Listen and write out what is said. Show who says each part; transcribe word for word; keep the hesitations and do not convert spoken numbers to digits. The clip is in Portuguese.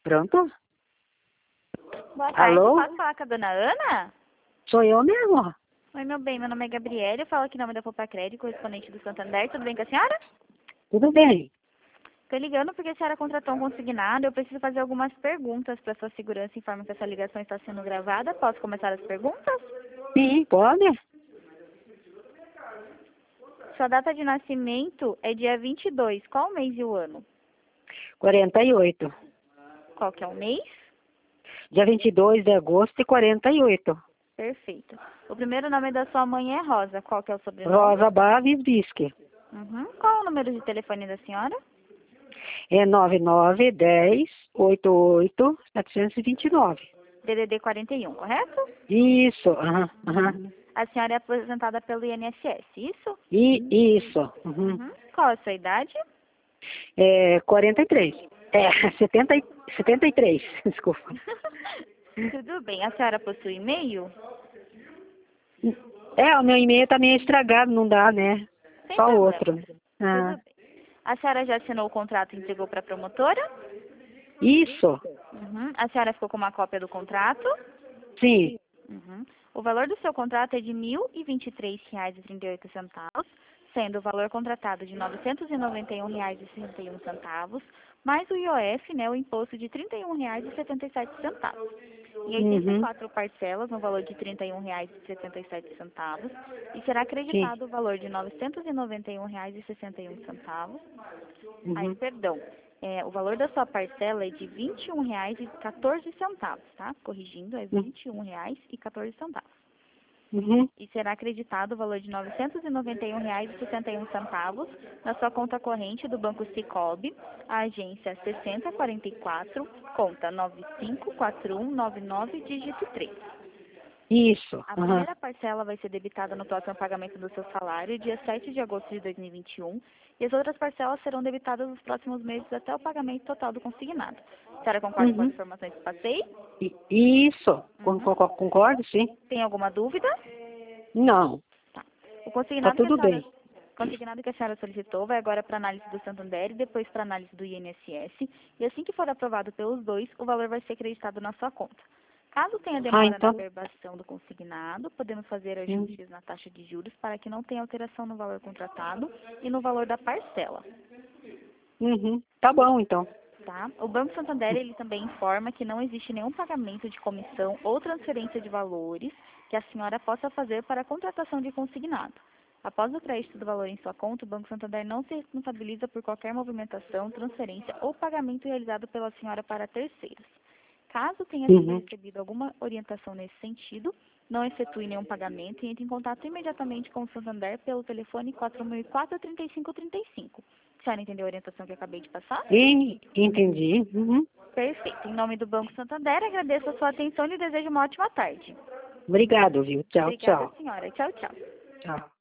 Speaker 1: Pronto?
Speaker 2: Boa tarde,
Speaker 1: Alô?
Speaker 2: posso falar com a dona Ana?
Speaker 1: Sou eu mesmo.
Speaker 2: Oi, meu bem, meu nome é Gabriela, eu falo aqui em nome da Poupa Crédito, correspondente do Santander, tudo bem com a senhora?
Speaker 1: Tudo bem.
Speaker 2: Tô ligando porque a senhora contratou um consignado, eu preciso fazer algumas perguntas para sua segurança e informo que essa ligação está sendo gravada. Posso começar as perguntas?
Speaker 1: Sim, pode?
Speaker 2: Sua data de nascimento é dia vinte e dois, qual o mês e o ano?
Speaker 1: quarenta e oito.
Speaker 2: Qual que é o mês?
Speaker 1: Dia vinte e dois de agosto e quarenta e oito.
Speaker 2: Perfeito. O primeiro nome da sua mãe é Rosa, qual que é o sobrenome?
Speaker 1: Rosa Baves Bisque.
Speaker 2: Uhum. Qual é o número de telefone da senhora?
Speaker 1: É nove nove dez oitenta e oito setecentos e vinte e nove.
Speaker 2: D D D quarenta e um, correto?
Speaker 1: Isso, aham, aham.
Speaker 2: A senhora é aposentada pelo I N S S, isso?
Speaker 1: E isso. Uhum.
Speaker 2: Uhum. Qual a sua idade?
Speaker 1: É quarenta e três. É, setenta, e- setenta e três, desculpa.
Speaker 2: Tudo bem. A senhora possui e-mail?
Speaker 1: É, o meu e-mail tá meio estragado, não dá, né?
Speaker 2: Sem
Speaker 1: Só
Speaker 2: problema.
Speaker 1: outro. Ah,
Speaker 2: Tudo bem. A senhora já assinou o contrato e entregou para a promotora?
Speaker 1: isso,
Speaker 2: Uhum. A senhora ficou com uma cópia do contrato?
Speaker 1: sim.
Speaker 2: Uhum. O valor do seu contrato é de mil e vinte e três reais e trinta e oito centavos, sendo o valor contratado de novecentos e noventa e um reais e sessenta e um centavos, mais o I O F, né, o imposto de trinta e um reais e setenta e sete centavos. Em oitenta e
Speaker 1: Uhum,
Speaker 2: quatro parcelas, no valor de trinta e um reais e setenta e sete centavos, e será
Speaker 1: sim.
Speaker 2: acreditado o valor de novecentos e noventa e um reais e sessenta e um centavos. Ai,
Speaker 1: Uhum,
Speaker 2: perdão. É, o valor da sua parcela é de vinte e um reais e quatorze centavos, tá? Corrigindo, é
Speaker 1: uhum,
Speaker 2: vinte e um reais e quatorze centavos.
Speaker 1: uhum.
Speaker 2: E será acreditado o valor de novecentos e noventa e um reais e sessenta e um centavos na sua conta corrente do Banco Sicoob, a agência sessenta quarenta e quatro, conta nove cinco quatro um nove nove, dígito três.
Speaker 1: Isso,
Speaker 2: A
Speaker 1: aham.
Speaker 2: primeira parcela vai ser debitada no próximo pagamento do seu salário, dia sete de agosto de dois mil e vinte e um, e as outras parcelas serão debitadas nos próximos meses até o pagamento total do consignado. A senhora concorda com as
Speaker 1: Uhum.
Speaker 2: informações que passei?
Speaker 1: I- Isso, Con-
Speaker 2: Uhum.
Speaker 1: con- concordo, sim.
Speaker 2: Tem alguma dúvida?
Speaker 1: Não,
Speaker 2: Tá. O
Speaker 1: tá
Speaker 2: consignado que a
Speaker 1: tudo
Speaker 2: senhora,
Speaker 1: bem.
Speaker 2: consignado que a senhora solicitou vai agora para análise do Santander e depois para análise do I N S S. E assim que for aprovado pelos dois, o valor vai ser acreditado na sua conta. Caso tenha
Speaker 1: Ah,
Speaker 2: demora na
Speaker 1: então.
Speaker 2: averbação do consignado, podemos fazer
Speaker 1: Hum,
Speaker 2: ajustes na taxa de juros para que não tenha alteração no valor contratado e no valor da parcela.
Speaker 1: Uhum. Tá bom, então.
Speaker 2: Tá? O Banco Santander ele também informa que não existe nenhum pagamento de comissão ou transferência de valores que a senhora possa fazer para a contratação de consignado. Após o crédito do valor em sua conta, o Banco Santander não se responsabiliza por qualquer movimentação, transferência ou pagamento realizado pela senhora para terceiros. Caso tenha sido
Speaker 1: Uhum.
Speaker 2: recebido alguma orientação nesse sentido, não efetue nenhum pagamento e entre em contato imediatamente com o Santander pelo telefone quatro mil e quatro, trinta e cinco trinta e cinco. A senhora entendeu a orientação que eu acabei de passar?
Speaker 1: E, entendi. Uhum.
Speaker 2: Perfeito. Em nome do Banco Santander, agradeço a sua atenção e lhe desejo uma ótima tarde.
Speaker 1: Obrigado, viu? Tchau,
Speaker 2: Obrigada,
Speaker 1: tchau.
Speaker 2: senhora. Tchau, tchau.
Speaker 1: Tchau.